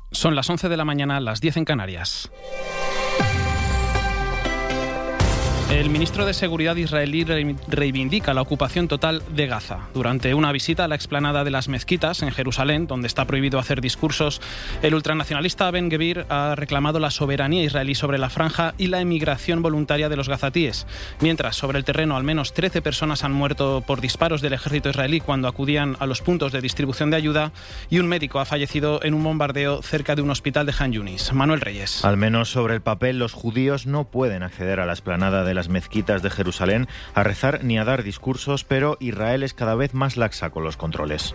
Son las 11 de la mañana, las 10 en Canarias. El ministro de Seguridad israelí reivindica la ocupación total de Gaza. Durante una visita a la explanada de las mezquitas en Jerusalén, donde está prohibido hacer discursos, el ultranacionalista Ben Gvir ha reclamado la soberanía israelí sobre la franja y la emigración voluntaria de los gazatíes. Mientras, sobre el terreno, al menos 13 personas han muerto por disparos del ejército israelí cuando acudían a los puntos de distribución de ayuda y un médico ha fallecido en un bombardeo cerca de un hospital de Han Yunis. Manuel Reyes. Al menos sobre el papel, los judíos no pueden acceder a la explanada de las mezquitas de Jerusalén a rezar ni a dar discursos, pero Israel es cada vez más laxa con los controles.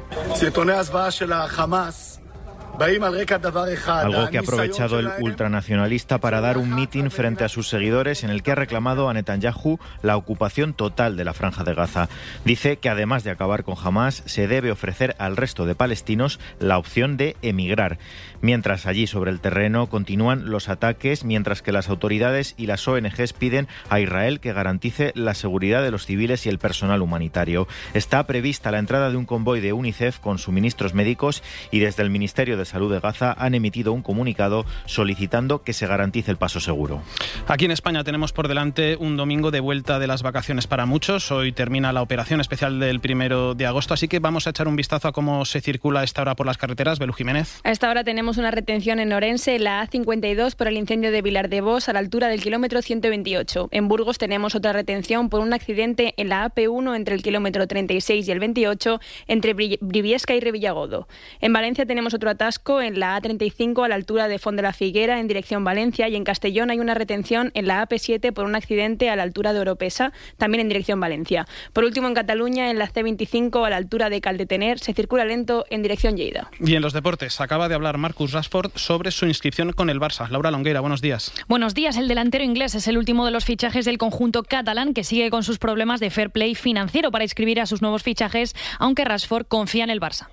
Algo que ha aprovechado el ultranacionalista para dar un mitin frente a sus seguidores en el que ha reclamado a Netanyahu la ocupación total de la franja de Gaza. Dice que además de acabar con Hamás, se debe ofrecer al resto de palestinos la opción de emigrar. Mientras allí sobre el terreno continúan los ataques, mientras que las autoridades y las ONGs piden a Israel que garantice la seguridad de los civiles y el personal humanitario. Está prevista la entrada de un convoy de UNICEF con suministros médicos y desde el Ministerio de Salud de Gaza han emitido un comunicado solicitando que se garantice el paso seguro. Aquí en España tenemos por delante un domingo de vuelta de las vacaciones para muchos. Hoy termina la operación especial del 1 de agosto, así que vamos a echar un vistazo a cómo se circula a esta hora por las carreteras. Belú Jiménez. A esta hora tenemos una retención en Orense, la A52, por el incendio de Vilar de Bos, a la altura del kilómetro 128. En Burgos tenemos otra retención por un accidente en la AP1 entre el kilómetro 36 y el 28, entre Briviesca y Revillagodo. En Valencia tenemos otro atasco en la A35 a la altura de Font de la Figuera en dirección Valencia, y en Castellón hay una retención en la AP7 por un accidente a la altura de Oropesa, también en dirección Valencia. Por último, en Cataluña, en la C25 a la altura de Caldetener, se circula lento en dirección Lleida. Y en los deportes, acaba de hablar Marcus Rashford sobre su inscripción con el Barça. Laura Longueira, buenos días. Buenos días. El delantero inglés es el último de los fichajes del conjunto catalán, que sigue con sus problemas de fair play financiero para inscribir a sus nuevos fichajes, aunque Rashford confía en el Barça.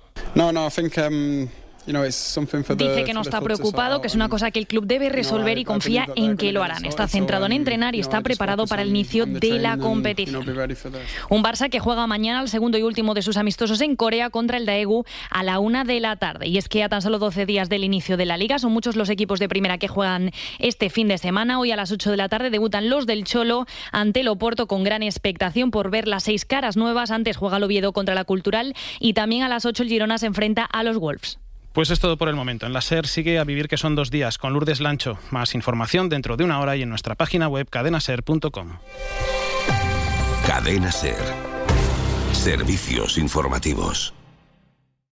Dice que no está preocupado, que es una cosa que el club debe resolver y confía en que lo harán. Está centrado en entrenar y está preparado para el inicio de la competición. Un Barça que juega mañana el segundo y último de sus amistosos en Corea contra el Daegu a la 1 de la tarde. Y es que a tan solo 12 días del inicio de la Liga son muchos los equipos de primera que juegan este fin de semana. Hoy a las 8 de la tarde debutan los del Cholo ante el Oporto, con gran expectación por ver las 6 caras nuevas. Antes juega el Oviedo contra la Cultural y también a las 8 el Girona se enfrenta a los Wolves. Pues es todo por el momento. En la SER sigue A Vivir que son 2 días con Lourdes Lancho. Más información dentro de una hora y en nuestra página web cadenaser.com. Cadena SER. Servicios informativos.